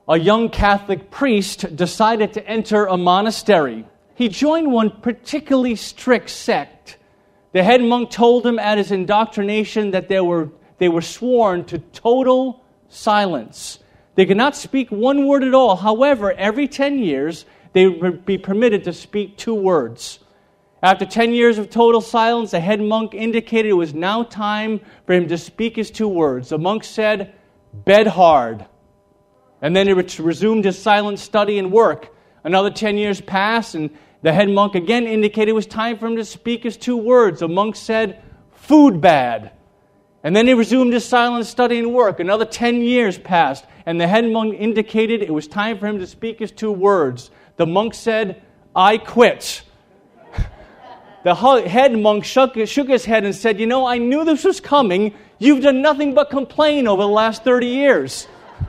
a young Catholic priest decided to enter a monastery. He joined one particularly strict sect. The head monk told him at his indoctrination that they were sworn to total silence. They could not speak one word at all. However, every 10 years, they would be permitted to speak 2 words. After 10 years of total silence, the head monk indicated it was now time for him to speak his 2 words. The monk said, "Bed hard." And then he resumed his silent study and work. Another 10 years passed, and the head monk again indicated it was time for him to speak his 2 words. The monk said, "Food bad." And then he resumed his silent study and work. Another 10 years passed, and the head monk indicated it was time for him to speak his 2 words. The monk said, "I quit." The head monk shook his head and said, I knew this was coming. You've done nothing but complain over the last 30 years.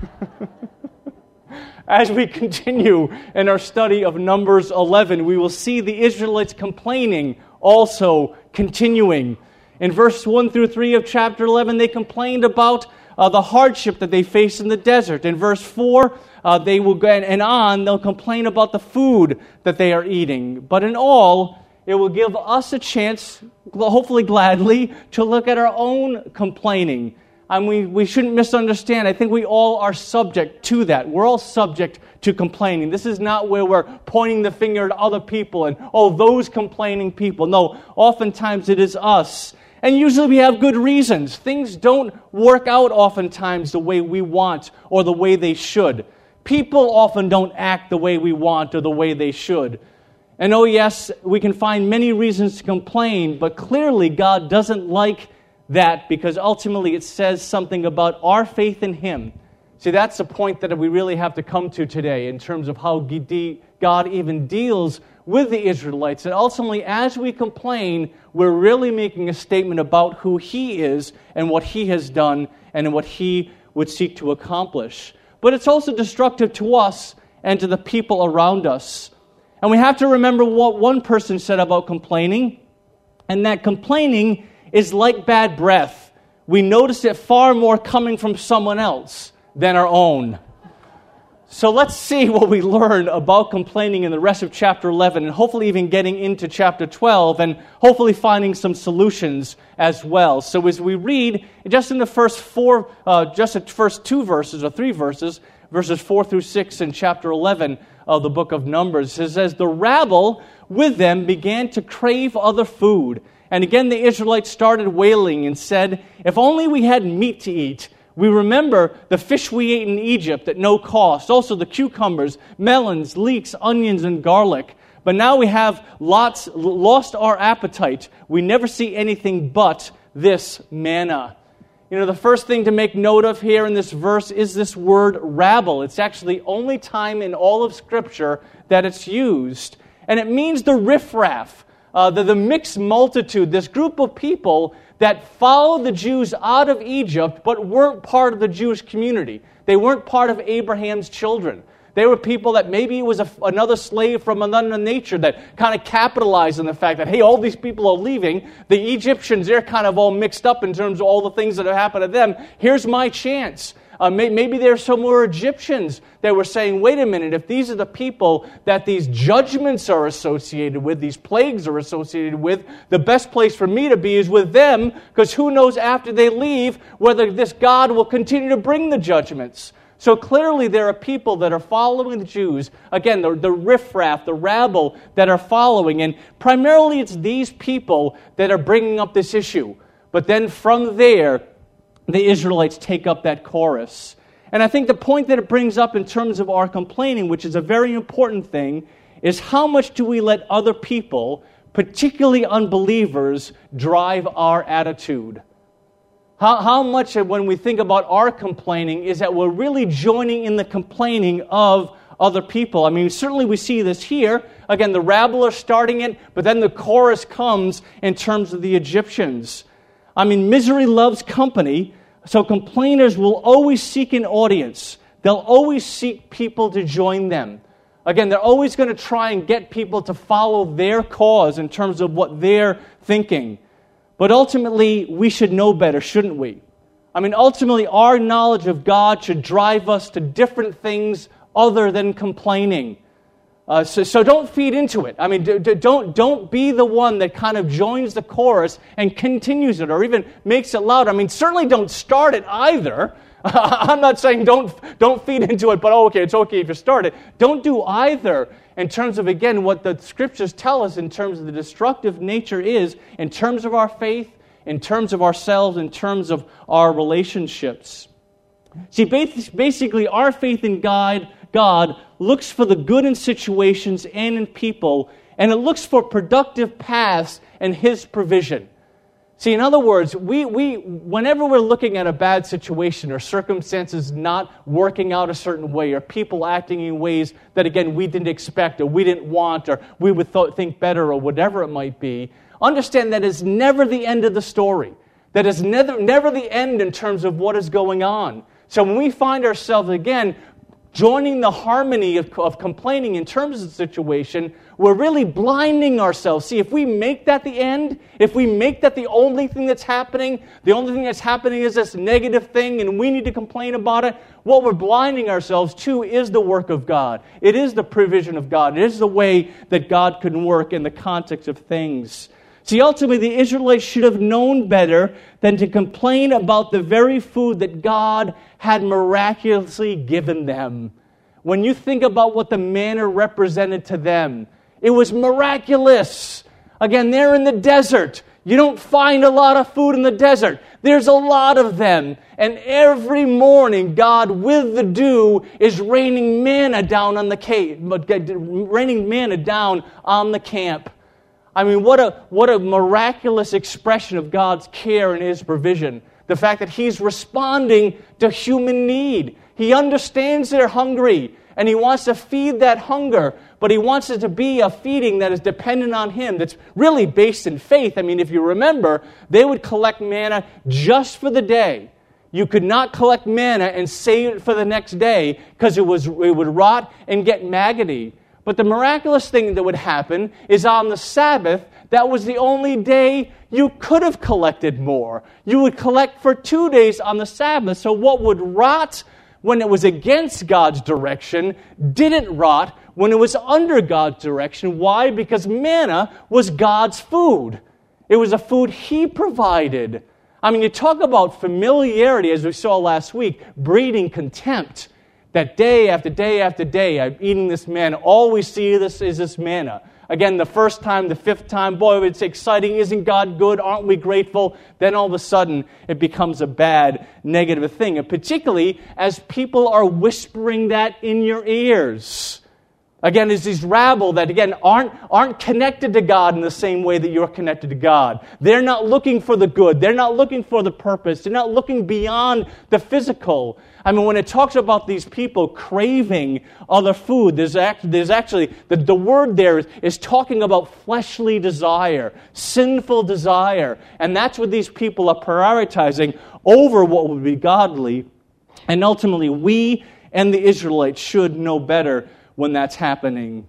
As we continue in our study of Numbers 11, we will see the Israelites complaining also continuing. In verse 1 through 3 of chapter 11, they complained about the hardship that they faced in the desert. In verse 4, they will go and on, they'll complain about the food that they are eating. But in all, it will give us a chance, hopefully gladly, to look at our own complaining. And we shouldn't misunderstand. I think we all are subject to that. We're all subject to complaining. This is not where we're pointing the finger at other people and, those complaining people. No, oftentimes it is us. And usually we have good reasons. Things don't work out oftentimes the way we want or the way they should. People often don't act the way we want or the way they should. And yes, we can find many reasons to complain, but clearly God doesn't like that because ultimately it says something about our faith in Him. See, that's the point that we really have to come to today in terms of how God even deals with the Israelites. And ultimately, as we complain, we're really making a statement about who He is and what He has done and what He would seek to accomplish. But it's also destructive to us and to the people around us. And we have to remember what one person said about complaining, and that complaining is like bad breath. We notice it far more coming from someone else than our own. So let's see what we learn about complaining in the rest of chapter 11, and hopefully even getting into chapter 12, and hopefully finding some solutions as well. So as we read, just in the first 2 verses, or 3 verses, verses 4 through 6 in chapter 11 of the book of Numbers, it says, "The rabble with them began to crave other food. And again the Israelites started wailing and said, 'If only we had meat to eat. We remember the fish we ate in Egypt at no cost, also the cucumbers, melons, leeks, onions, and garlic. But now we have lost our appetite. We never see anything but this manna.'" The first thing to make note of here in this verse is this word rabble. It's actually the only time in all of Scripture that it's used. And it means the riffraff, the mixed multitude, this group of people that followed the Jews out of Egypt but weren't part of the Jewish community. They weren't part of Abraham's children. They were people that maybe it was another slave from another nature that kind of capitalized on the fact that, hey, all these people are leaving. The Egyptians, they're kind of all mixed up in terms of all the things that have happened to them. Here's my chance. Maybe there's some more Egyptians that were saying, wait a minute, if these are the people that these judgments are associated with, these plagues are associated with, the best place for me to be is with them, because who knows after they leave whether this God will continue to bring the judgments. So clearly there are people that are following the Jews, again, the riffraff, the rabble that are following, and primarily it's these people that are bringing up this issue. But then from there, the Israelites take up that chorus. And I think the point that it brings up in terms of our complaining, which is a very important thing, is how much do we let other people, particularly unbelievers, drive our attitude? How much when we think about our complaining is that we're really joining in the complaining of other people. I mean, certainly we see this here. Again, the rabble are starting it, but then the chorus comes in terms of the Egyptians. I mean, misery loves company, so complainers will always seek an audience. They'll always seek people to join them. Again, they're always going to try and get people to follow their cause in terms of what they're thinking. But ultimately, we should know better, shouldn't we? I mean, ultimately, our knowledge of God should drive us to different things other than complaining. So don't feed into it. I mean, don't be the one that kind of joins the chorus and continues it or even makes it loud. I mean, certainly don't start it either. I'm not saying don't feed into it, but it's okay if you start it. Don't do either in terms of, again, what the Scriptures tell us in terms of the destructive nature is, in terms of our faith, in terms of ourselves, in terms of our relationships. See, basically, our faith in God looks for the good in situations and in people, and it looks for productive paths and His provision. See, in other words, whenever we're looking at a bad situation or circumstances not working out a certain way or people acting in ways that, again, we didn't expect or we didn't want or we would think better or whatever it might be, understand that is never the end of the story. That is never the end in terms of what is going on. So when we find ourselves, again, joining the harmony of complaining in terms of the situation, we're really blinding ourselves. See, if we make that the end, if we make that the only thing that's happening, the only thing that's happening is this negative thing and we need to complain about it, what we're blinding ourselves to is the work of God. It is the provision of God. It is the way that God can work in the context of things. See, ultimately, the Israelites should have known better than to complain about the very food that God had miraculously given them. When you think about what the manna represented to them, it was miraculous. Again, they're in the desert. You don't find a lot of food in the desert. There's a lot of them. And every morning, God, with the dew, is raining manna down on the camp. I mean, what a miraculous expression of God's care and His provision. The fact that He's responding to human need. He understands they're hungry, and He wants to feed that hunger, but He wants it to be a feeding that is dependent on Him, that's really based in faith. I mean, if you remember, they would collect manna just for the day. You could not collect manna and save it for the next day because it would rot and get maggoty. But the miraculous thing that would happen is on the Sabbath, that was the only day you could have collected more. You would collect for 2 days on the Sabbath. So what would rot when it was against God's direction didn't rot when it was under God's direction. Why? Because manna was God's food. It was a food He provided. I mean, you talk about familiarity, as we saw last week, breeding contempt. That day after day after day, I'm eating this manna. All we see is this manna. Again, the first time, the fifth time, boy, it's exciting. Isn't God good? Aren't we grateful? Then all of a sudden, it becomes a bad, negative thing. And particularly as people are whispering that in your ears. Again, there's these rabble that, again, aren't connected to God in the same way that you're connected to God. They're not looking for the good. They're not looking for the purpose. They're not looking beyond the physical. I mean, when it talks about these people craving other food, there's actually the word there is talking about fleshly desire, sinful desire. And that's what these people are prioritizing over what would be godly. And ultimately, we and the Israelites should know better when that's happening.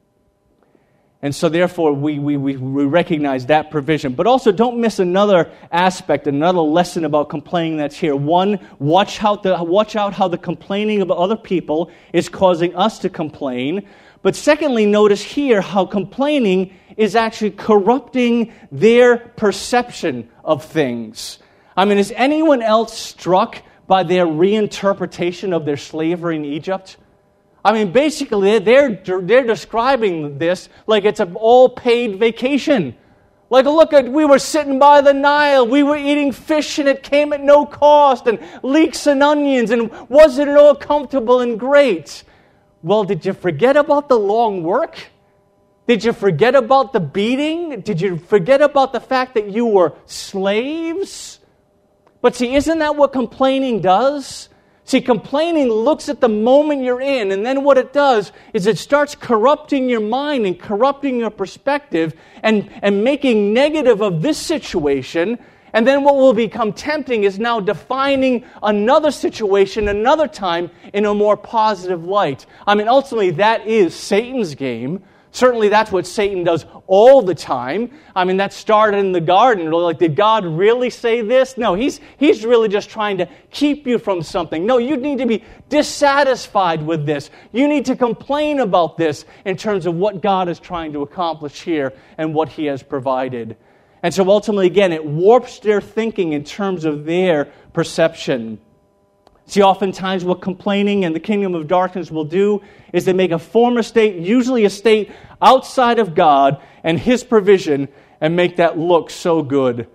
And so therefore, we recognize that provision. But also, don't miss another aspect, another lesson about complaining that's here. One, watch out how the complaining of other people is causing us to complain. But secondly, notice here how complaining is actually corrupting their perception of things. I mean, is anyone else struck by their reinterpretation of their slavery in Egypt? I mean, basically, they're describing this like it's an all-paid vacation. Like, look, we were sitting by the Nile, we were eating fish, and it came at no cost, and leeks and onions, and wasn't it all comfortable and great? Well, did you forget about the long work? Did you forget about the beating? Did you forget about the fact that you were slaves? But see, isn't that what complaining does? See, complaining looks at the moment you're in, and then what it does is it starts corrupting your mind and corrupting your perspective and making negative of this situation. And then what will become tempting is now defining another situation, another time, in a more positive light. I mean, ultimately, that is Satan's game. Certainly that's what Satan does all the time. I mean, that started in the garden. Like, did God really say this? No, he's really just trying to keep you from something. No, you need to be dissatisfied with this. You need to complain about this in terms of what God is trying to accomplish here and what He has provided. And so ultimately, again, it warps their thinking in terms of their perception. See, oftentimes what complaining and the kingdom of darkness will do is they make a former state, usually a state outside of God and His provision, and make that look so good.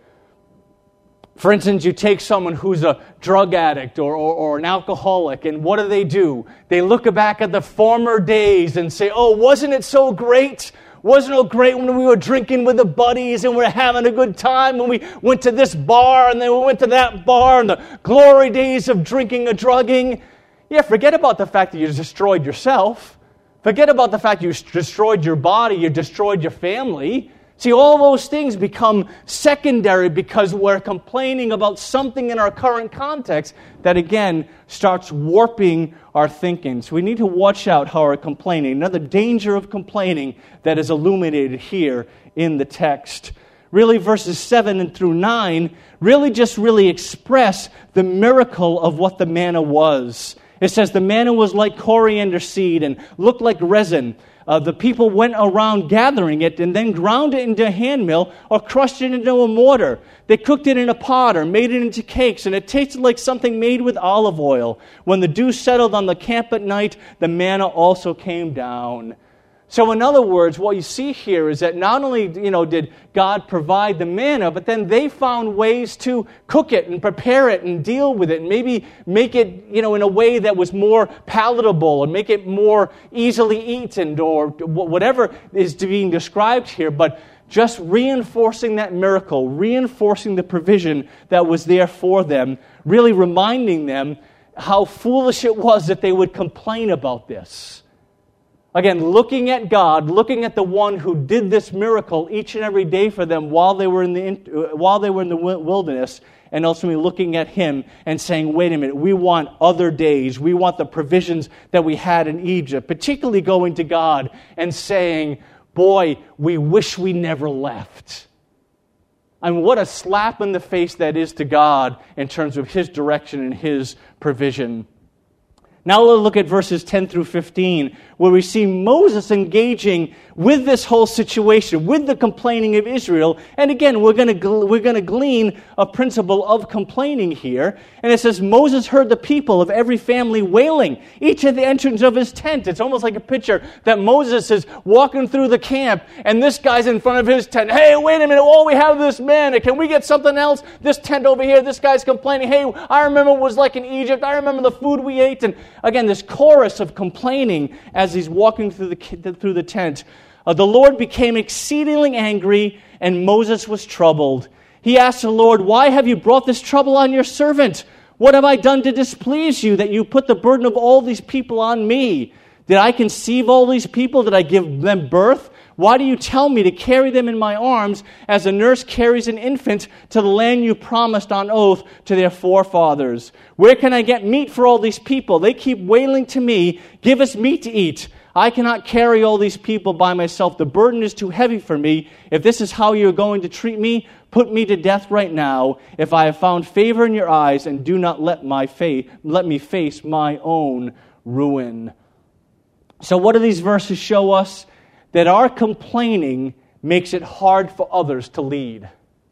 For instance, you take someone who's a drug addict or an alcoholic, and what do? They look back at the former days and say, oh, wasn't it so great? Wasn't it great when we were drinking with the buddies and we were having a good time when we went to this bar and then we went to that bar and the glory days of drinking and drugging? Yeah, forget about the fact that you destroyed yourself. Forget about the fact you destroyed your body, you destroyed your family. See, all those things become secondary because we're complaining about something in our current context that, again, starts warping our thinking. So we need to watch out how we're complaining. Another danger of complaining that is illuminated here in the text. Really, verses 7 through 9 really express the miracle of what the manna was. It says the manna was like coriander seed and looked like resin. The people went around gathering it and then ground it into a hand mill or crushed it into a mortar. They cooked it in a pot or made it into cakes, and it tasted like something made with olive oil. When the dew settled on the camp at night, the manna also came down. So in other words, what you see here is that not only did God provide the manna, but then they found ways to cook it and prepare it and deal with it and maybe make it in a way that was more palatable and make it more easily eaten or whatever is being described here. But just reinforcing that miracle, reinforcing the provision that was there for them, really reminding them how foolish it was that they would complain about this. Again, looking at God, looking at the one who did this miracle each and every day for them while they were in the wilderness, and ultimately looking at Him and saying, wait a minute, we want other days. We want the provisions that we had in Egypt, particularly going to God and saying, boy, we wish we never left. I mean, what a slap in the face that is to God in terms of His direction and His provision. Now let's look at verses 10 through 15, where we see Moses engaging with this whole situation, with the complaining of Israel. And again, we're going to glean a principle of complaining here. And it says, Moses heard the people of every family wailing, each at the entrance of his tent. It's almost like a picture that Moses is walking through the camp, and this guy's in front of his tent. Hey, wait a minute, all we have is this manna. Can we get something else? This tent over here, this guy's complaining. Hey, I remember what it was like in Egypt. I remember the food we ate. And again, this chorus of complaining as he's walking through the tent. The Lord became exceedingly angry, and Moses was troubled. He asked the Lord, why have you brought this trouble on your servant? What have I done to displease you, that you put the burden of all these people on me? Did I conceive all these people? Did I give them birth? Why do you tell me to carry them in my arms as a nurse carries an infant to the land you promised on oath to their forefathers? Where can I get meat for all these people? They keep wailing to me, give us meat to eat. I cannot carry all these people by myself. The burden is too heavy for me. If this is how you're going to treat me, put me to death right now. If I have found favor in your eyes, and do not let me face my own ruin. So what do these verses show us? That our complaining makes it hard for others to lead.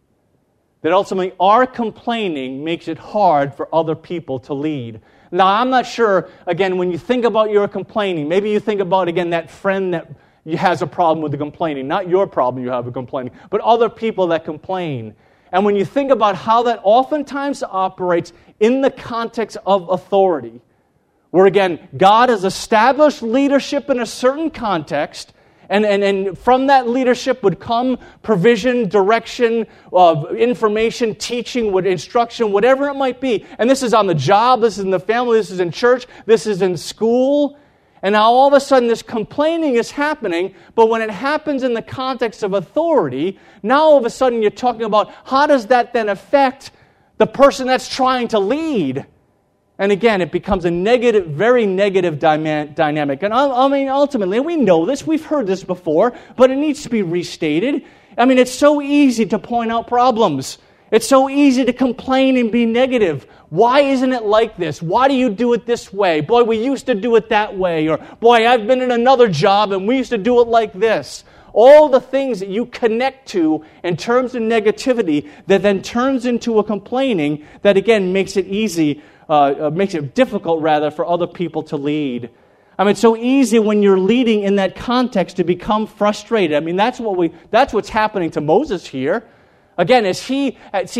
That ultimately our complaining makes it hard for other people to lead. Now, I'm not sure, again, when you think about your complaining, maybe you think about, again, that friend that has a problem with the complaining. Not your problem you have with complaining, but other people that complain. And when you think about how that oftentimes operates in the context of authority, where, again, God has established leadership in a certain context, and from that leadership would come provision, direction, information, teaching, instruction, whatever it might be. And this is on the job, this is in the family, this is in church, this is in school. And now all of a sudden this complaining is happening, but when it happens in the context of authority, now all of a sudden you're talking about how does that then affect the person that's trying to lead? And again, it becomes a negative, very negative dynamic. And I mean, ultimately, we know this, we've heard this before, but it needs to be restated. I mean, it's so easy to point out problems. It's so easy to complain and be negative. Why isn't it like this? Why do you do it this way? Boy, we used to do it that way. Or, boy, I've been in another job and we used to do it like this. All the things that you connect to in terms of negativity that then turns into a complaining that, again, makes it difficult, rather, for other people to lead. I mean, it's so easy when you're leading in that context to become frustrated. I mean, that's what's happening to Moses here. Again, as he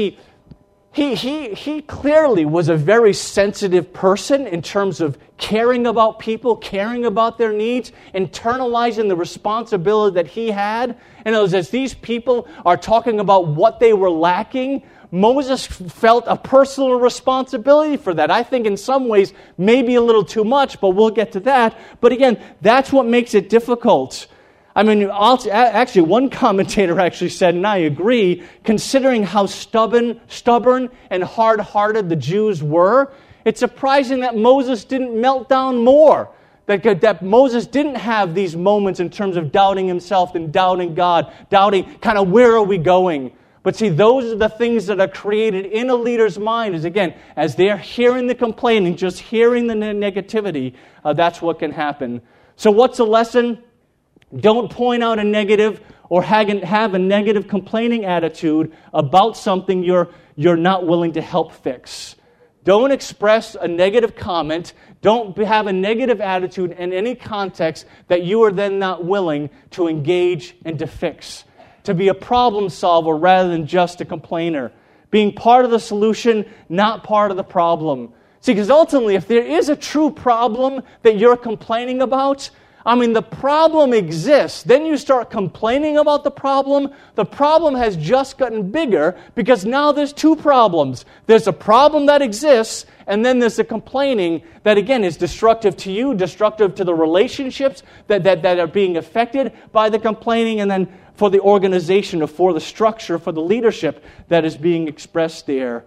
clearly was a very sensitive person in terms of caring about people, caring about their needs, internalizing the responsibility that he had. And as these people are talking about what they were lacking, Moses felt a personal responsibility for that. I think in some ways maybe a little too much, but we'll get to that. But again, that's what makes it difficult. I mean, actually, one commentator actually said, and I agree, considering how stubborn and hard-hearted the Jews were, it's surprising that Moses didn't melt down more, that Moses didn't have these moments in terms of doubting himself and doubting God, doubting kind of where are we going. But see, those are the things that are created in a leader's mind, is again, as they're hearing the complaining, just hearing the negativity, that's what can happen. So what's the lesson? Don't point out a negative or have a negative complaining attitude about something you're not willing to help fix. Don't express a negative comment. Don't have a negative attitude in any context that you are then not willing to engage and to fix. To be a problem solver rather than just a complainer. Being part of the solution, not part of the problem. See, because ultimately, if there is a true problem that you're complaining about, I mean, the problem exists. Then you start complaining about the problem. The problem has just gotten bigger because now there's two problems. There's a problem that exists, and then there's a complaining that, again, is destructive to you, destructive to the relationships that are being affected by the complaining, and then for the organization or for the structure, for the leadership that is being expressed there.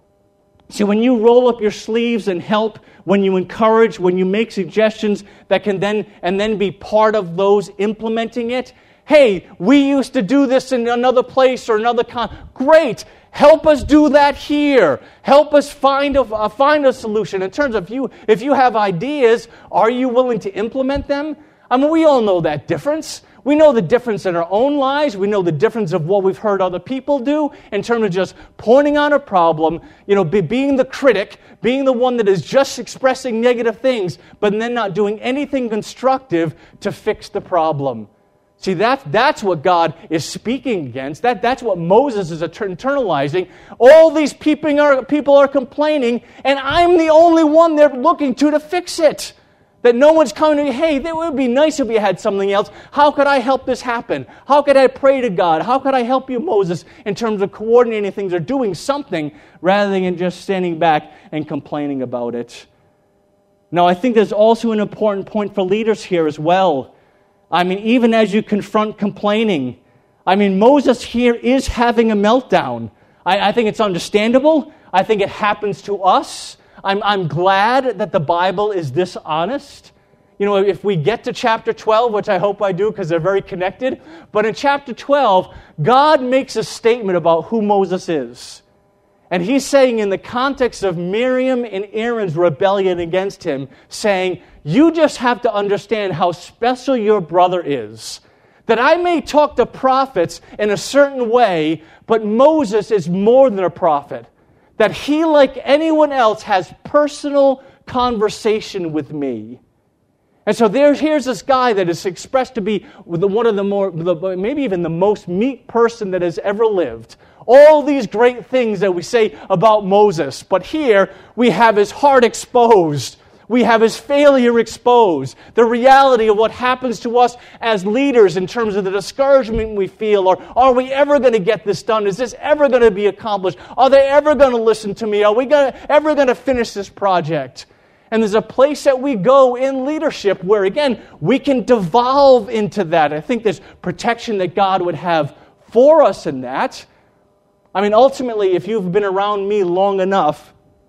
See, when you roll up your sleeves and help, when you encourage, when you make suggestions that can then be part of those implementing it, hey, we used to do this in another place or another great, help us do that here. Help us find a solution. In terms of if you have ideas, are you willing to implement them? I mean, we all know that difference. We know the difference in our own lives. We know the difference of what we've heard other people do in terms of just pointing out a problem, being the critic, being the one that is just expressing negative things, but then not doing anything constructive to fix the problem. See, that's what God is speaking against. That's what Moses is internalizing. All these people are complaining, and I'm the only one they're looking to fix it. That no one's coming to me, hey, it would be nice if we had something else. How could I help this happen? How could I pray to God? How could I help you, Moses, in terms of coordinating things or doing something rather than just standing back and complaining about it? Now, I think there's also an important point for leaders here as well. I mean, even as you confront complaining, I mean, Moses here is having a meltdown. I think it's understandable. I think it happens to us. I'm glad that the Bible is this honest. If we get to chapter 12, which I hope I do because they're very connected, but in chapter 12, God makes a statement about who Moses is. And he's saying in the context of Miriam and Aaron's rebellion against him, saying, you just have to understand how special your brother is. That I may talk to prophets in a certain way, but Moses is more than a prophet. That he, like anyone else, has personal conversation with me. And so here's this guy that is expressed to be one of maybe even the most meek person that has ever lived. All these great things that we say about Moses. But here, we have his heart exposed. We have his failure exposed. The reality of what happens to us as leaders in terms of the discouragement we feel. Or are we ever going to get this done? Is this ever going to be accomplished? Are they ever going to listen to me? Are we ever going to finish this project? And there's a place that we go in leadership where, again, we can devolve into that. I think there's protection that God would have for us in that. I mean, ultimately, if you've been around me long enough,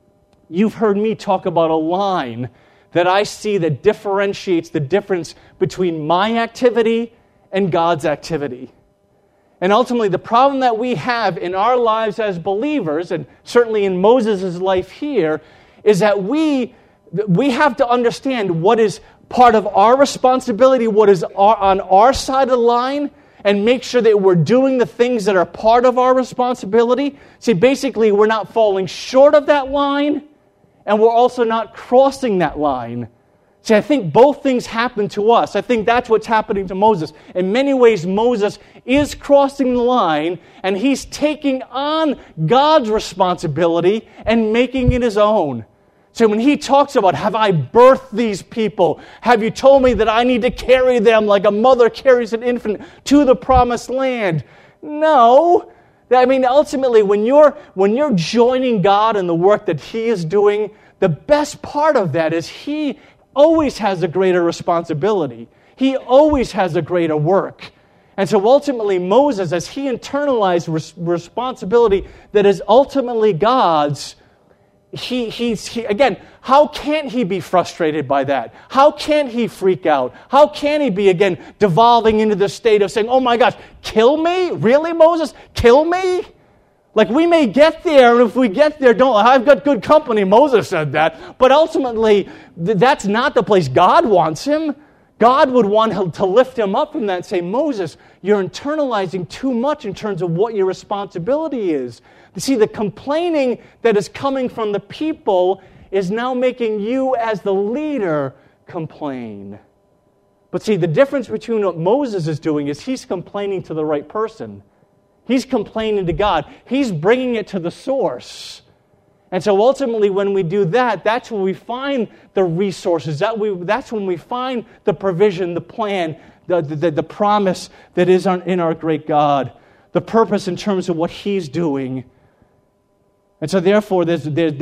you've heard me talk about a line that I see that differentiates the difference between my activity and God's activity. And ultimately, the problem that we have in our lives as believers, and certainly in Moses' life here, is that we have to understand what is part of our responsibility, what is on our side of the line, and make sure that we're doing the things that are part of our responsibility. See, basically, we're not falling short of that line, and we're also not crossing that line. See, I think both things happen to us. I think that's what's happening to Moses. In many ways, Moses is crossing the line, and he's taking on God's responsibility and making it his own. So when he talks about, have I birthed these people? Have you told me that I need to carry them like a mother carries an infant to the promised land? No. I mean, ultimately, when you're joining God in the work that he is doing, the best part of that is he always has a greater responsibility. He always has a greater work. And so ultimately, Moses, as he internalized responsibility that is ultimately God's, again, how can't he be frustrated by that? How can't he freak out? How can he be, again, devolving into the state of saying, oh my gosh, kill me? Really, Moses? Kill me? Like, we may get there, and if we get there, I've got good company. Moses said that. But ultimately, that's not the place God wants him. God would want to lift him up from that and say, Moses, you're internalizing too much in terms of what your responsibility is. You see, the complaining that is coming from the people is now making you as the leader complain. But see, the difference between what Moses is doing is he's complaining to the right person. He's complaining to God. He's bringing it to the source. And so ultimately, when we do that, that's when we find the resources. That's when we find the provision, the plan, the promise that is in our great God. The purpose in terms of what he's doing. And so therefore, there's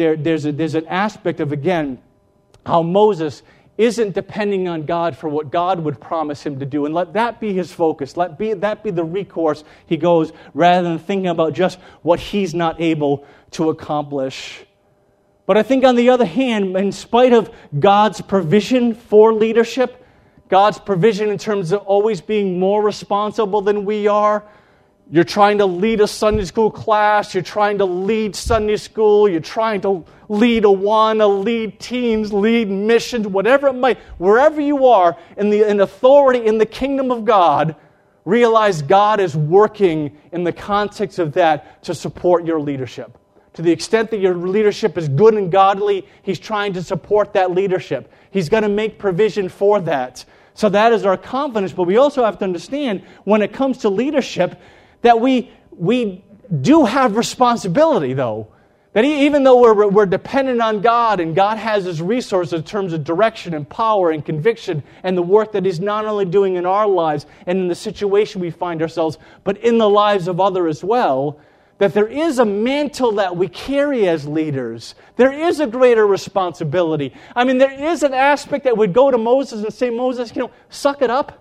an aspect of, again, how Moses isn't depending on God for what God would promise him to do. And let that be his focus. Let that be the recourse he goes, rather than thinking about just what he's not able to accomplish. But I think on the other hand, in spite of God's provision for leadership, God's provision in terms of always being more responsible than we are, you're trying to lead a Sunday school class, you're trying to lead Sunday school, you're trying to lead Awana, lead teens, lead missions, whatever it might, wherever you are in authority in the kingdom of God, realize God is working in the context of that to support your leadership. To the extent that your leadership is good and godly, he's trying to support that leadership. He's going to make provision for that. So that is our confidence, but we also have to understand when it comes to leadership that we do have responsibility, though. That even though we're dependent on God and God has his resources in terms of direction and power and conviction and the work that he's not only doing in our lives and in the situation we find ourselves, but in the lives of others as well, that there is a mantle that we carry as leaders. There is a greater responsibility. I mean, there is an aspect that would go to Moses and say, Moses, suck it up.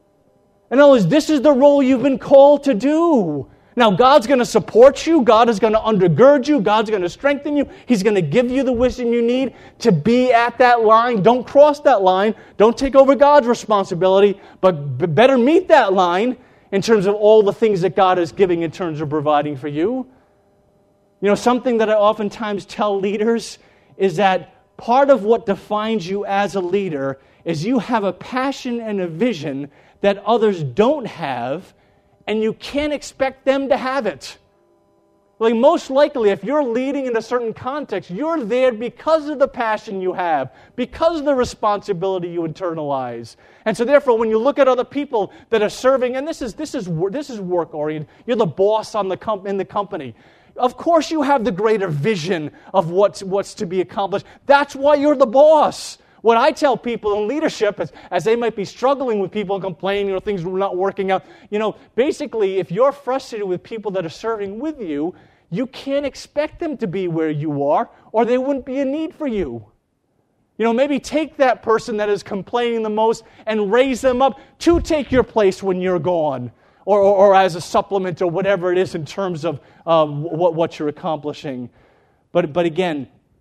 In other words, this is the role you've been called to do. Now, God's going to support you. God is going to undergird you. God's going to strengthen you. He's going to give you the wisdom you need to be at that line. Don't cross that line. Don't take over God's responsibility, but better meet that line in terms of all the things that God is giving in terms of providing for you. Something that I oftentimes tell leaders is that part of what defines you as a leader is you have a passion and a vision that others don't have, and you can't expect them to have it. Like, most likely, if you're leading in a certain context, you're there because of the passion you have, because of the responsibility you internalize. And so therefore, when you look at other people that are serving, and this is work-oriented, you're the boss in the company. Of course you have the greater vision of what's to be accomplished. That's why you're the boss. What I tell people in leadership, as they might be struggling with people complaining or things are not working out, basically, if you're frustrated with people that are serving with you, you can't expect them to be where you are, or there wouldn't be a need for you. Maybe take that person that is complaining the most and raise them up to take your place when you're gone, or as a supplement, or whatever it is in terms of what you're accomplishing. But again,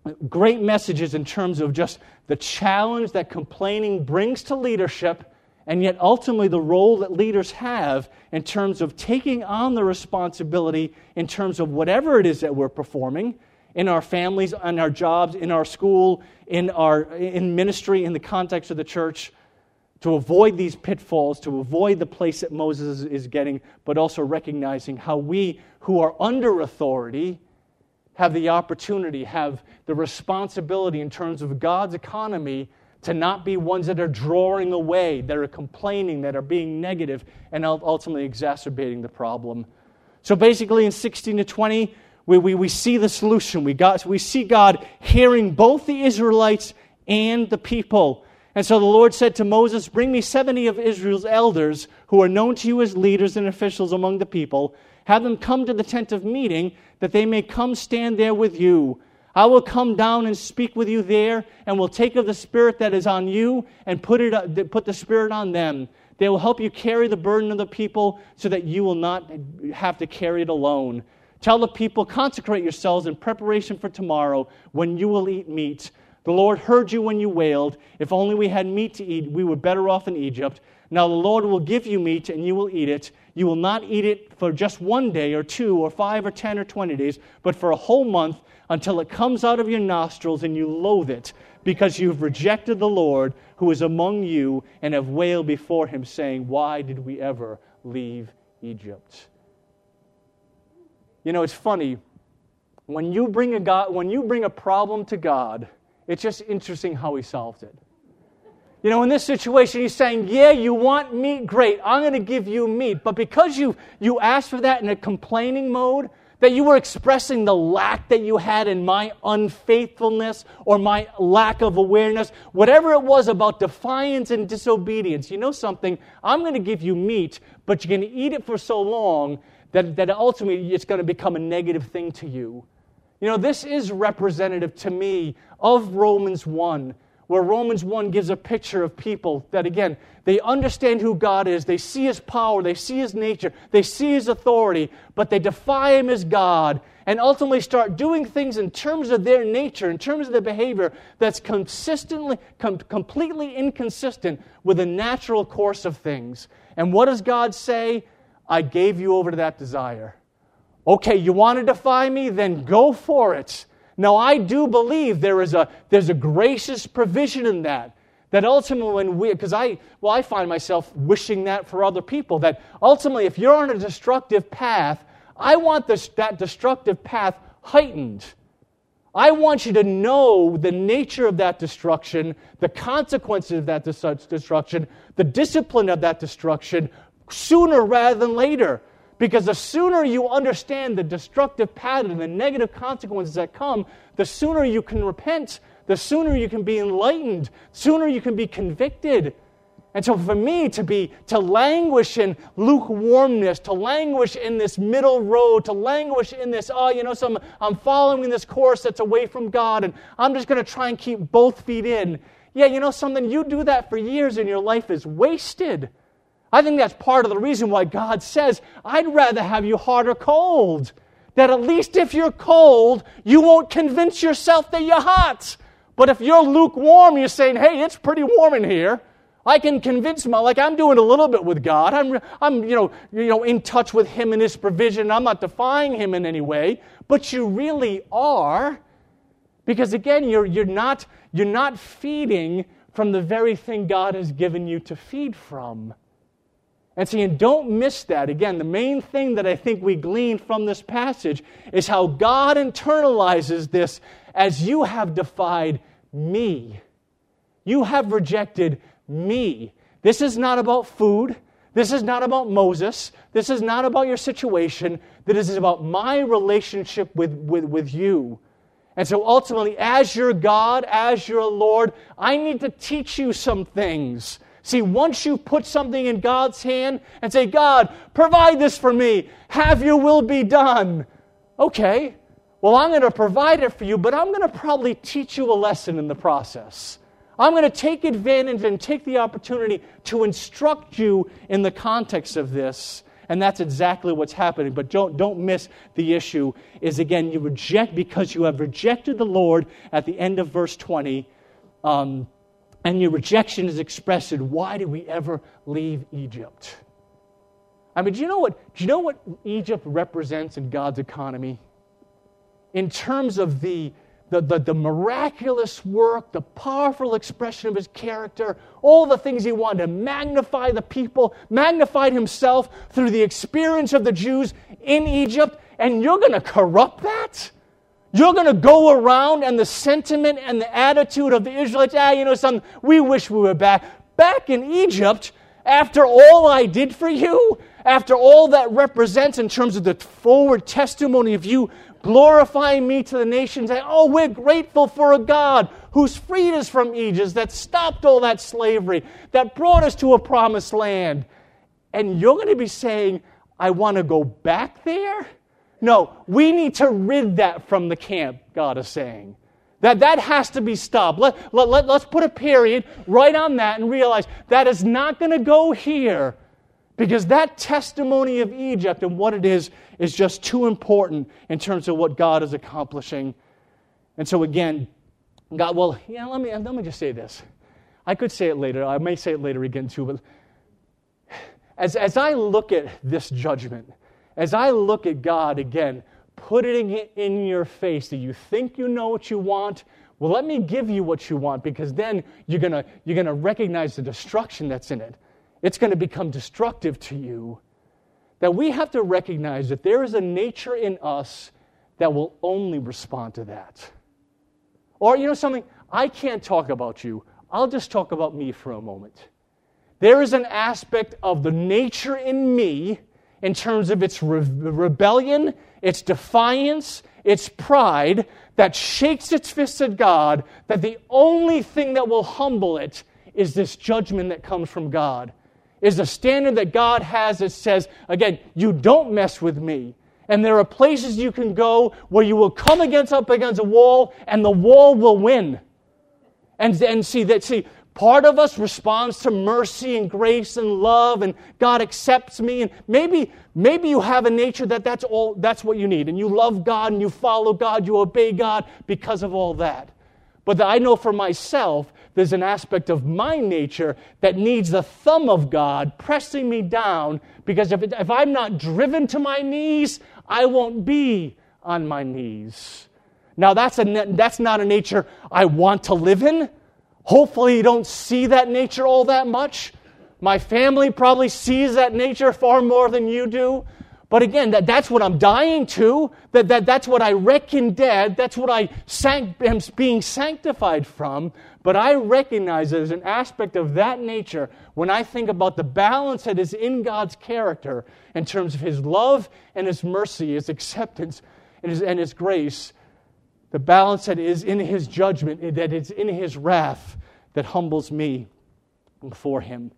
great messages in terms of just the challenge that complaining brings to leadership, and yet ultimately the role that leaders have in terms of taking on the responsibility in terms of whatever it is that we're performing in our families, in our jobs, in our school, in ministry, in the context of the church, to avoid these pitfalls, to avoid the place that Moses is getting, but also recognizing how we who are under authority have the opportunity, have the responsibility in terms of God's economy to not be ones that are drawing away, that are complaining, that are being negative, and ultimately exacerbating the problem. So basically in 16 to 20, we see the solution. We see God hearing both the Israelites and the people. And so the Lord said to Moses, "Bring me 70 of Israel's elders who are known to you as leaders and officials among the people. Have them come to the tent of meeting, that they may come stand there with you. I will come down and speak with you there, and will take of the Spirit that is on you and put the Spirit on them. They will help you carry the burden of the people so that you will not have to carry it alone. Tell the people, consecrate yourselves in preparation for tomorrow when you will eat meat. The Lord heard you when you wailed. If only we had meat to eat, we were better off in Egypt. Now the Lord will give you meat, and you will eat it. You will not eat it for just 1 day or 2 or 5 or 10 or 20 days, but for a whole month, until it comes out of your nostrils and you loathe it, because you've rejected the Lord who is among you and have wailed before him, saying, why did we ever leave Egypt?" You know, it's funny. When you bring a problem to God, it's just interesting how he solves it. You know, in this situation, he's saying, yeah, you want meat? Great, I'm going to give you meat. But because you asked for that in a complaining mode, that you were expressing the lack that you had in my unfaithfulness or my lack of awareness, whatever it was about defiance and disobedience, you know something, I'm going to give you meat, but you're going to eat it for so long that ultimately it's going to become a negative thing to you. You know, this is representative to me of Romans 1, where Romans 1 gives a picture of people that, again, they understand who God is, they see His power, they see His nature, they see His authority, but they defy Him as God and ultimately start doing things in terms of their nature, in terms of their behavior, that's completely inconsistent with the natural course of things. And what does God say? I gave you over to that desire. Okay, you want to defy me? Then go for it. Now, I do believe there's a gracious provision in that ultimately because I find myself wishing that for other people, that ultimately if you're on a destructive path, I want that destructive path heightened. I want you to know the nature of that destruction, the consequences of that destruction, the discipline of that destruction, sooner rather than later. Because the sooner you understand the destructive pattern and the negative consequences that come, the sooner you can repent, the sooner you can be enlightened, sooner you can be convicted. And so for me to languish in lukewarmness, to languish in this middle road, to languish in this, I'm following this course that's away from God, and I'm just going to try and keep both feet in. Yeah, you know something? You do that for years and your life is wasted. I think that's part of the reason why God says, I'd rather have you hot or cold. That at least if you're cold, you won't convince yourself that you're hot. But if you're lukewarm, you're saying, hey, it's pretty warm in here. I can convince I'm doing a little bit with God. I'm in touch with Him and His provision. I'm not defying Him in any way. But you really are. Because again, you're not feeding from the very thing God has given you to feed from. And see, and don't miss that. Again, the main thing that I think we glean from this passage is how God internalizes this as you have defied me. You have rejected me. This is not about food. This is not about Moses. This is not about your situation. This is about my relationship with you. And so ultimately, as your God, as your Lord, I need to teach you some things. See, once you put something in God's hand and say, God, provide this for me. Have your will be done. Okay, well, I'm going to provide it for you, but I'm going to probably teach you a lesson in the process. I'm going to take advantage and take the opportunity to instruct you in the context of this. And that's exactly what's happening. But don't miss the issue is, again, you reject because you have rejected the Lord at the end of verse 20. And your rejection is expressed in, why did we ever leave Egypt? I mean, do you know what Egypt represents in God's economy? In terms of the miraculous work, the powerful expression of his character, all the things he wanted to magnify the people, magnified himself through the experience of the Jews in Egypt, and you're going to corrupt that? You're going to go around and the sentiment and the attitude of the Israelites, we wish we were back in Egypt after all I did for you, after all that represents in terms of the forward testimony of you glorifying me to the nations, and we're grateful for a God who's freed us from Egypt, that stopped all that slavery, that brought us to a promised land. And you're going to be saying, I want to go back there? No, we need to rid that from the camp, God is saying. That has to be stopped. Let's put a period right on that and realize that is not going to go here, because that testimony of Egypt and what it is just too important in terms of what God is accomplishing. And so again, God, let me just say this. I could say it later. I may say it later again too. But as I look at this judgment, as I look at God again, putting it in your face that you think you know what you want, well, let me give you what you want, because then you're gonna recognize the destruction that's in it. It's going to become destructive to you. That we have to recognize that there is a nature in us that will only respond to that. Or, something, I can't talk about you. I'll just talk about me for a moment. There is an aspect of the nature in me in terms of its rebellion, its defiance, its pride, that shakes its fist at God, that the only thing that will humble it is this judgment that comes from God. Is the standard that God has that says, again, you don't mess with me. And there are places you can go where you will come up against a wall, and the wall will win. And see, part of us responds to mercy and grace and love, and God accepts me. And maybe you have a nature that's what you need. And you love God, and you follow God, you obey God because of all that. But I know for myself, there's an aspect of my nature that needs the thumb of God pressing me down, because if I'm not driven to my knees, I won't be on my knees. Now, that's not a nature I want to live in. Hopefully you don't see that nature all that much. My family probably sees that nature far more than you do. But again, that's what I'm dying to. That's what I reckon dead. That's what I am being sanctified from. But I recognize there's an aspect of that nature when I think about the balance that is in God's character in terms of His love and His mercy, His acceptance and His grace. The balance that is in His judgment, that is in His wrath, that humbles me before Him.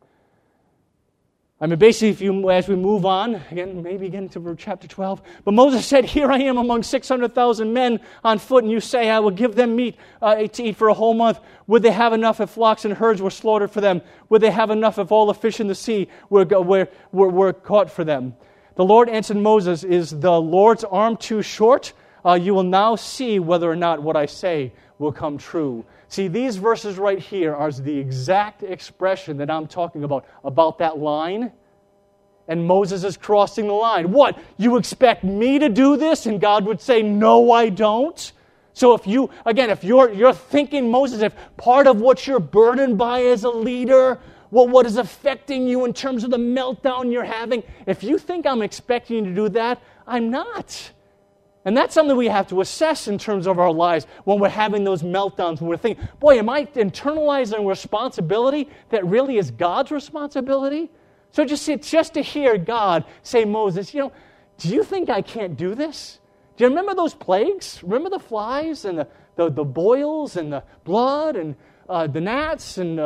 I mean, basically, as we move on, again, maybe again to chapter 12, but Moses said, here I am among 600,000 men on foot, and you say, I will give them meat to eat for a whole month. Would they have enough if flocks and herds were slaughtered for them? Would they have enough if all the fish in the sea were caught for them? The Lord answered Moses, is the Lord's arm too short? You will now see whether or not what I say will come true. See, these verses right here are the exact expression that I'm talking about that line. And Moses is crossing the line. What? You expect me to do this? And God would say, no, I don't. So if you're thinking, Moses, if part of what you're burdened by as a leader, what is affecting you in terms of the meltdown you're having, if you think I'm expecting you to do that, I'm not. And that's something we have to assess in terms of our lives when we're having those meltdowns, when we're thinking, boy, am I internalizing responsibility that really is God's responsibility? So just to hear God say, Moses, do you think I can't do this? Do you remember those plagues? Remember the flies and the boils and the blood and the gnats and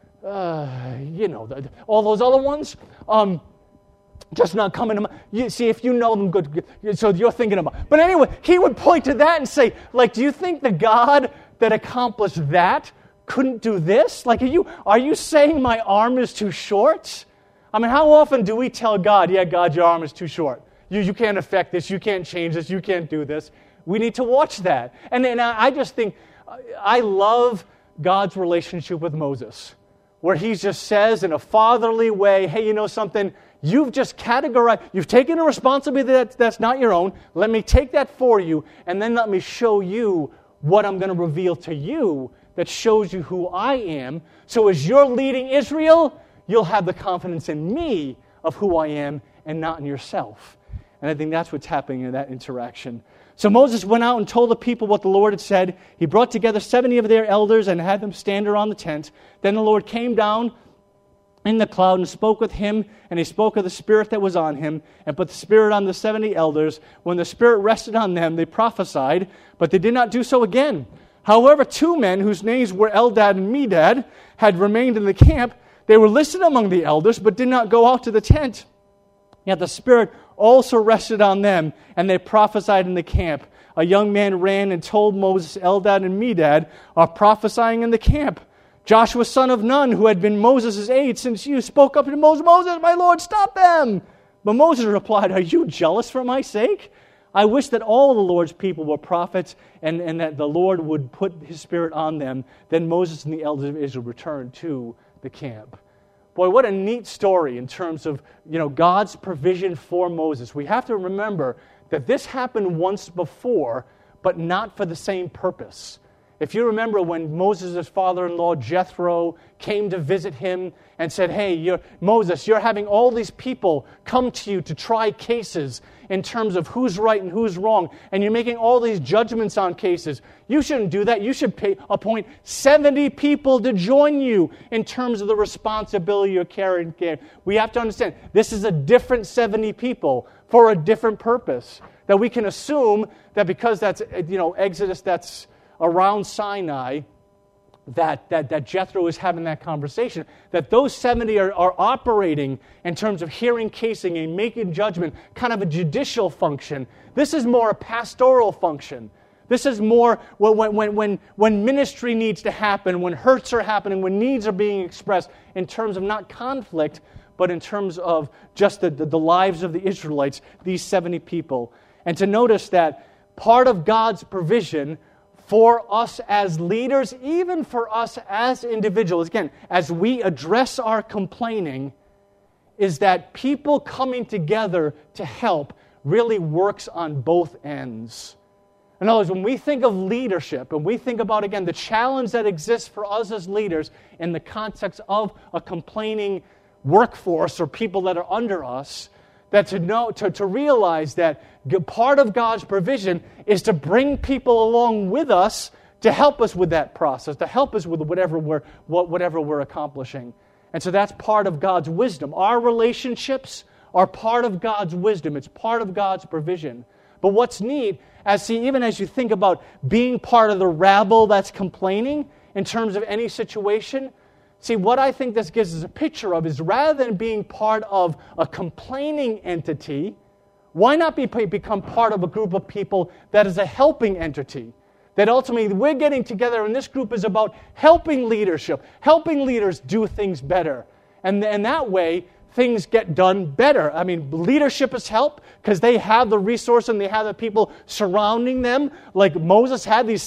all those other ones? Just not coming to mind. You see, if you know them, good. So you're thinking about. But anyway, he would point to that and say, do you think the God that accomplished that couldn't do this? Are you saying my arm is too short? I mean, how often do we tell God, yeah, God, your arm is too short. You can't affect this. You can't change this. You can't do this. We need to watch that. And I just think, I love God's relationship with Moses, where he just says in a fatherly way, hey, you know something? You've just categorized, you've taken a responsibility that's not your own. Let me take that for you, and then let me show you what I'm going to reveal to you that shows you who I am. So as you're leading Israel, you'll have the confidence in me of who I am and not in yourself. And I think that's what's happening in that interaction. So Moses went out and told the people what the Lord had said. He brought together 70 of their elders and had them stand around the tent. Then the Lord came down in the cloud and spoke with him, and he spoke of the Spirit that was on him, and put the Spirit on the 70 elders. When the Spirit rested on them, they prophesied, but they did not do so again. However, 2 men, whose names were Eldad and Medad, had remained in the camp. They were listed among the elders, but did not go out to the tent. Yet the Spirit also rested on them, and they prophesied in the camp. A young man ran and told Moses, Eldad and Medad are prophesying in the camp. Joshua, son of Nun, who had been Moses' aide since you, spoke up to Moses, my Lord, stop them. But Moses replied, are you jealous for my sake? I wish that all the Lord's people were prophets, and that the Lord would put his Spirit on them. Then Moses and the elders of Israel returned to the camp. Boy, what a neat story in terms of, God's provision for Moses. We have to remember that this happened once before, but not for the same purpose. If you remember when Moses' father-in-law, Jethro, came to visit him and said, hey, Moses, you're having all these people come to you to try cases in terms of who's right and who's wrong, and you're making all these judgments on cases. You shouldn't do that. You should appoint 70 people to join you in terms of the responsibility you're carrying. We have to understand, this is a different 70 people for a different purpose. That we can assume that because that's, Exodus, that's around Sinai, that Jethro is having that conversation, that those 70 are operating in terms of hearing casing and making judgment, kind of a judicial function. This is more a pastoral function. This is more when ministry needs to happen, when hurts are happening, when needs are being expressed, in terms of not conflict, but in terms of just the lives of the Israelites, these 70 people. And to notice that part of God's provision for us as leaders, even for us as individuals, again, as we address our complaining, is that people coming together to help really works on both ends. In other words, when we think of leadership, and we think about, again, the challenge that exists for us as leaders in the context of a complaining workforce or people that are under us, that to realize that part of God's provision is to bring people along with us to help us with that process, to help us with whatever we're accomplishing. And so that's part of God's wisdom. Our relationships are part of God's wisdom. It's part of God's provision. But what's neat, even as you think about being part of the rabble that's complaining in terms of any situation, what I think this gives us a picture of is, rather than being part of a complaining entity, why not become part of a group of people that is a helping entity? That ultimately we're getting together, and this group is about helping leadership, helping leaders do things better. And that way, things get done better. I mean, leadership is help because they have the resource and they have the people surrounding them. Like Moses had these,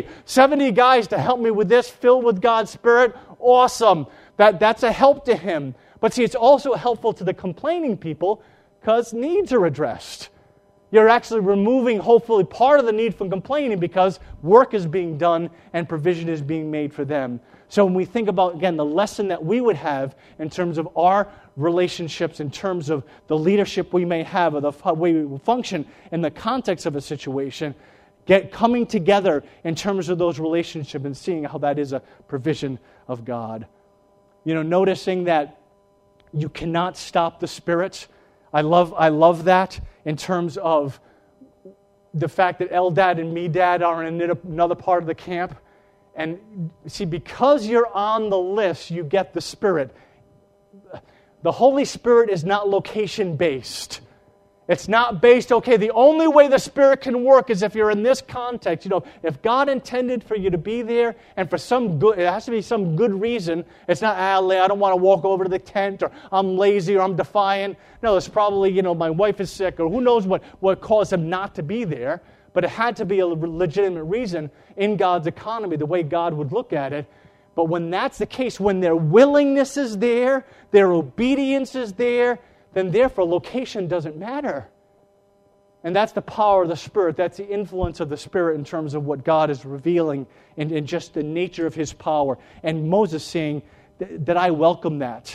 70 guys to help me with this, filled with God's Spirit. Awesome. That's a help to him. But it's also helpful to the complaining people because needs are addressed. You're actually removing, hopefully, part of the need for complaining because work is being done and provision is being made for them. So when we think about, again, the lesson that we would have in terms of our relationships, in terms of the leadership we may have, or the way we function in the context of a situation, coming together in terms of those relationships and seeing how that is a provision of God. Noticing that you cannot stop the Spirit. I love that in terms of the fact that Eldad and Medad are in another part of the camp. And see, because you're on the list, you get the Spirit. The Holy Spirit is not location-based. It's not based, okay, the only way the Spirit can work is if you're in this context. If God intended for you to be there and for some good, it has to be some good reason. It's not, I don't want to walk over to the tent, or I'm lazy, or I'm defiant. No, it's probably, my wife is sick, or who knows what caused him not to be there. But it had to be a legitimate reason in God's economy, the way God would look at it. But when that's the case, when their willingness is there, their obedience is there, then therefore location doesn't matter. And that's the power of the Spirit. That's the influence of the Spirit in terms of what God is revealing and just the nature of His power. And Moses saying that I welcome that.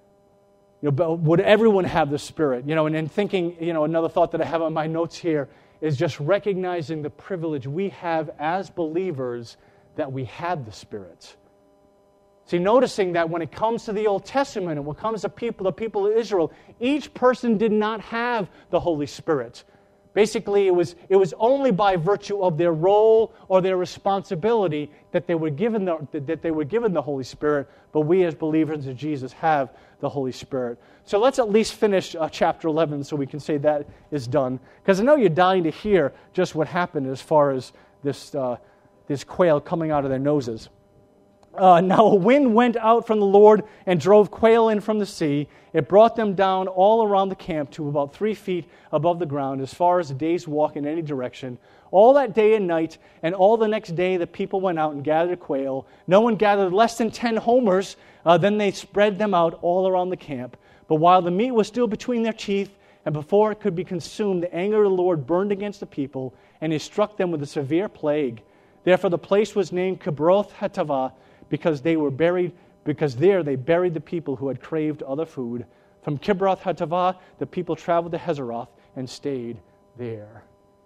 But would everyone have the Spirit? And thinking, another thought that I have on my notes here is just recognizing the privilege we have as believers that we have the Spirit. See, noticing that when it comes to the Old Testament and when it comes to the people of Israel, each person did not have the Holy Spirit. Basically, it was only by virtue of their role or their responsibility that they were given the Holy Spirit. But we as believers in Jesus have the Holy Spirit. So let's at least finish chapter 11 so we can say that is done. Because I know you're dying to hear just what happened as far as this quail coming out of their noses. Now a wind went out from the Lord and drove quail in from the sea. It brought them down all around the camp to about 3 feet above the ground, as far as a day's walk in any direction. All that day and night, and all the next day the people went out and gathered quail. No one gathered less than 10 homers. Then they spread them out all around the camp. But while the meat was still between their teeth, and before it could be consumed, the anger of the Lord burned against the people, and He struck them with a severe plague. Therefore the place was named Kibroth Hattaavah, because there they buried the people who had craved other food. From Kibroth Hattaavah, the people traveled to Hazeroth and stayed there.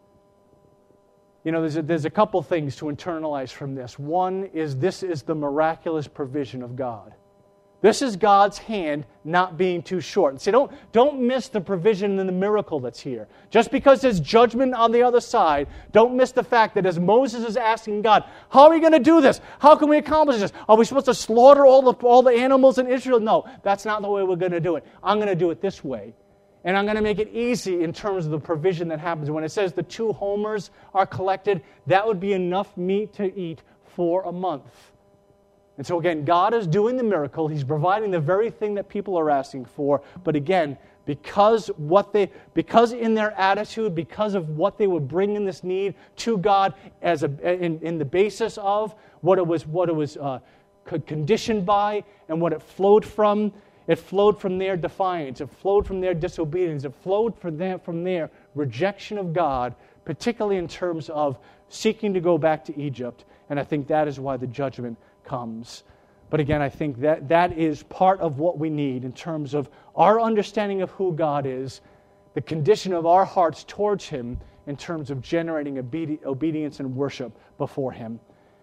There's a couple things to internalize from this. One is this is the miraculous provision of God. This is God's hand not being too short. See, don't miss the provision and the miracle that's here. Just because there's judgment on the other side, don't miss the fact that as Moses is asking God, how are we going to do this? How can we accomplish this? Are we supposed to slaughter all the animals in Israel? No, that's not the way we're going to do it. I'm going to do it this way. And I'm going to make it easy in terms of the provision that happens. When it says the 2 homers are collected, that would be enough meat to eat for a month. And so again, God is doing the miracle. He's providing the very thing that people are asking for. But again, because in their attitude, because of what they would bring in this need to God in the basis of what it was conditioned by and what it flowed from their defiance. It flowed from their disobedience. It flowed from their rejection of God, particularly in terms of seeking to go back to Egypt. And I think that is why the judgment comes. But again, I think that is part of what we need in terms of our understanding of who God is, the condition of our hearts towards Him in terms of generating obedience and worship before Him.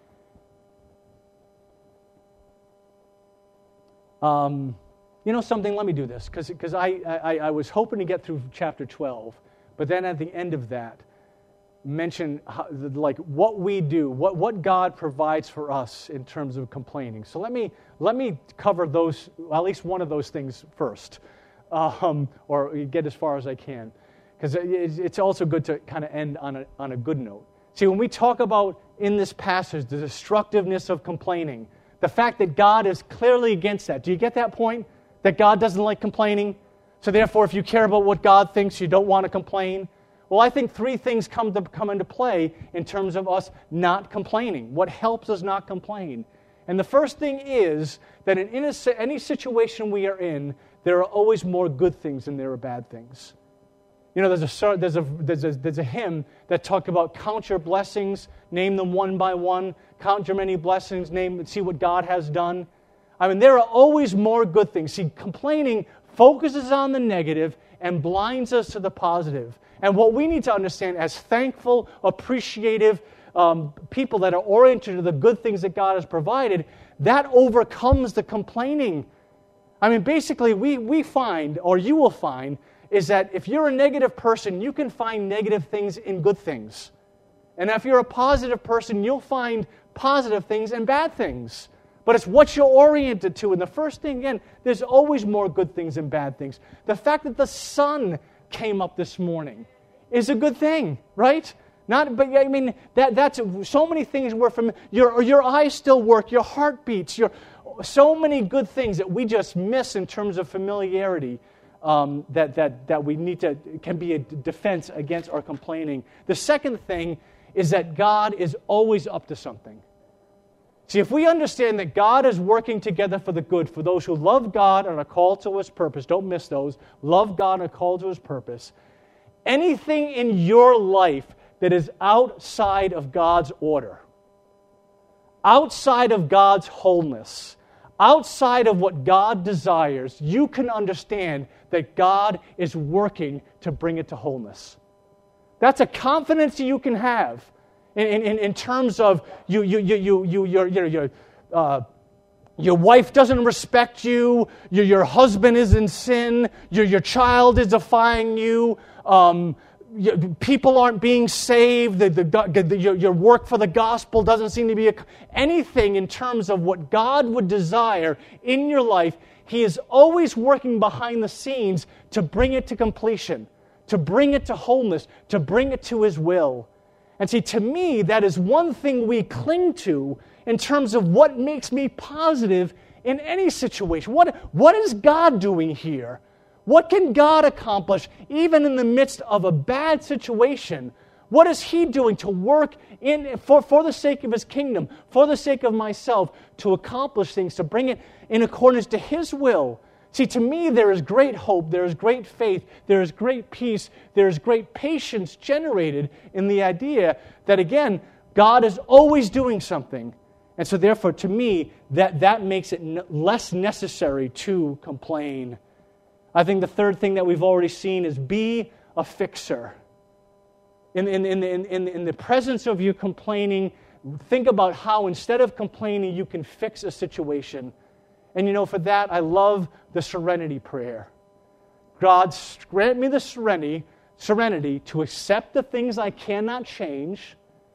Something, let me do this, because I was hoping to get through chapter 12, but then at the end of that, mention what we do, what God provides for us in terms of complaining. So let me cover those, at least one of those things first, or get as far as I can, because it's also good to kind of end on a good note. See, when we talk about in this passage the destructiveness of complaining, the fact that God is clearly against that. Do you get that point? That God doesn't like complaining. So therefore, if you care about what God thinks, you don't want to complain. Well, I think 3 things come into play in terms of us not complaining. What helps us not complain? And the first thing is that in any situation we are in, there are always more good things than there are bad things. There's a hymn that talked about count your blessings, name them one by one, count your many blessings, see what God has done. There are always more good things. See, complaining focuses on the negative and blinds us to the positive. And what we need to understand as thankful, appreciative people that are oriented to the good things that God has provided, that overcomes the complaining. Basically, we find, or you will find, is that if you're a negative person, you can find negative things in good things. And if you're a positive person, you'll find positive things and bad things. But it's what you're oriented to. And the first thing, again, there's always more good things than bad things. The fact that the sun came up this morning is a good thing, right? But I mean, that's so many things were from your eyes still work, your heart beats, so many good things that we just miss in terms of familiarity. That we need to can be a defense against our complaining. The second thing is that God is always up to something. See, if we understand that God is working together for the good, for those who love God and are called to His purpose, don't miss those, love God and are called to His purpose, anything in your life that is outside of God's order, outside of God's wholeness, outside of what God desires, you can understand that God is working to bring it to wholeness. That's a confidence you can have in terms of your wife doesn't respect you, your husband is in sin, your child is defying you, people aren't being saved, your work for the gospel doesn't seem to be anything in terms of what God would desire in your life. He is always working behind the scenes to bring it to completion, to bring it to wholeness, to bring it to His will. And see, to me, that is one thing we cling to in terms of what makes me positive in any situation. What is God doing here? What can God accomplish even in the midst of a bad situation? What is He doing to work for the sake of His kingdom, for the sake of myself, to accomplish things, to bring it in accordance to His will? See, to me, there is great hope, there is great faith, there is great peace, there is great patience generated in the idea that, again, God is always doing something. And so, therefore, to me, that makes it less necessary to complain. I think the third thing that we've already seen is be a fixer. In the presence of you complaining, think about how instead of complaining, you can fix a situation. And for that, I love the serenity prayer. God, grant me the serenity to accept the things I cannot change,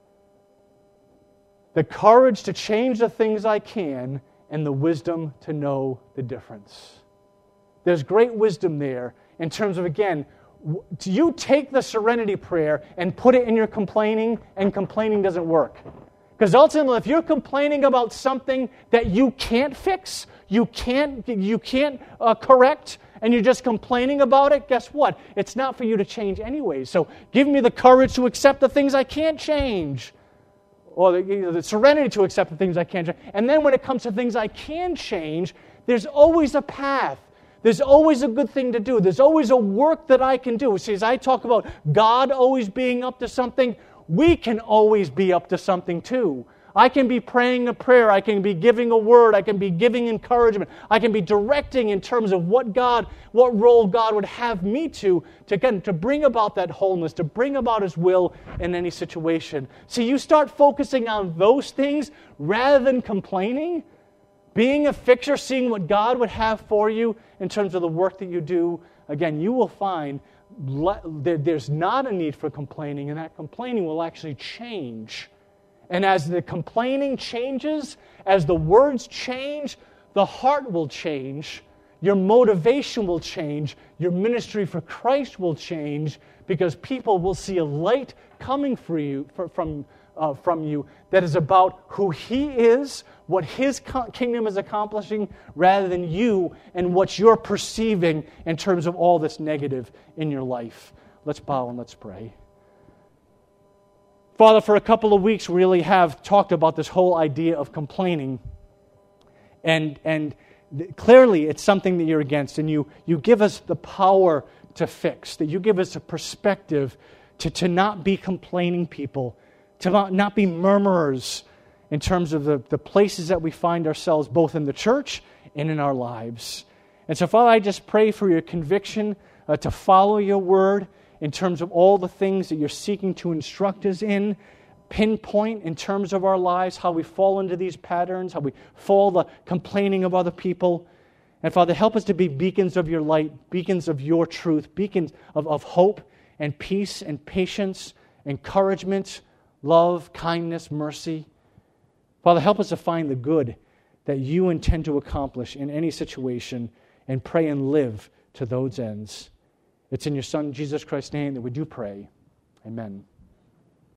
the courage to change the things I can, and the wisdom to know the difference. There's great wisdom there in terms of, again, you take the serenity prayer and put it in your complaining, and complaining doesn't work. Because ultimately, if you're complaining about something that you can't fix, you can't correct, and you're just complaining about it, guess what? It's not for you to change anyway. So give me the courage to accept the things I can't change, or the serenity to accept the things I can't change. And then when it comes to things I can change, there's always a path. There's always a good thing to do. There's always a work that I can do. See, as I talk about God always being up to something, we can always be up to something too. I can be praying a prayer. I can be giving a word. I can be giving encouragement. I can be directing in terms of what role God would have me to bring about that wholeness, to bring about His will in any situation. See, you start focusing on those things rather than complaining, being a fixer, seeing what God would have for you in terms of the work that you do. Again, you will find there's not a need for complaining, and that complaining will actually change. And as the complaining changes, as the words change, the heart will change, your motivation will change, your ministry for Christ will change, because people will see a light coming from you that is about who He is, what His kingdom is accomplishing, rather than you and what you're perceiving in terms of all that's negative in your life. Let's bow and let's pray. Father, for a couple of weeks we really have talked about this whole idea of complaining. And clearly it's something that you're against, and you give us the power to fix, that you give us a perspective to not be complaining people, to not be murmurers in terms of the places that we find ourselves, both in the church and in our lives. And so, Father, I just pray for your conviction to follow your word in terms of all the things that you're seeking to instruct us in, pinpoint in terms of our lives, how we fall into these patterns, how we fall the complaining of other people. And Father, help us to be beacons of your light, beacons of your truth, beacons of hope and peace and patience, encouragement, love, kindness, mercy. Father, help us to find the good that you intend to accomplish in any situation, and pray and live to those ends. It's in your Son, Jesus Christ's name, that we do pray. Amen.